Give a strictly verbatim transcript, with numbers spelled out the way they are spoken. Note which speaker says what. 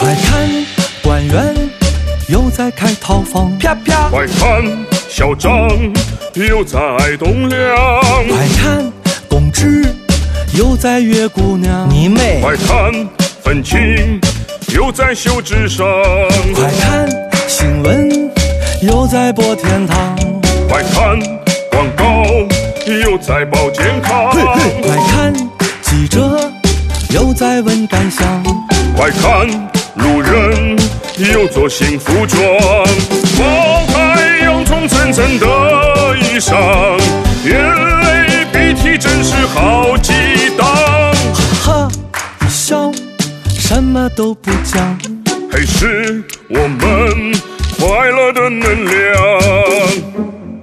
Speaker 1: 快看，官员又在开套房，啪啪！
Speaker 2: 快看，校长又在栋梁。
Speaker 1: 快看，公知又在约姑娘，你妹！
Speaker 2: 快看，愤青又在修智商。
Speaker 1: 快看，新闻又在播天堂。
Speaker 2: 快看，广告又在报健康。
Speaker 1: 快看，记者又在问感想。
Speaker 2: 快看，路人又做新服装。茅台洋葱层层的衣裳，眼泪鼻涕真是好几档。
Speaker 1: 哈哈一笑，什么都不讲。
Speaker 2: 嘿，是我们快乐的能量。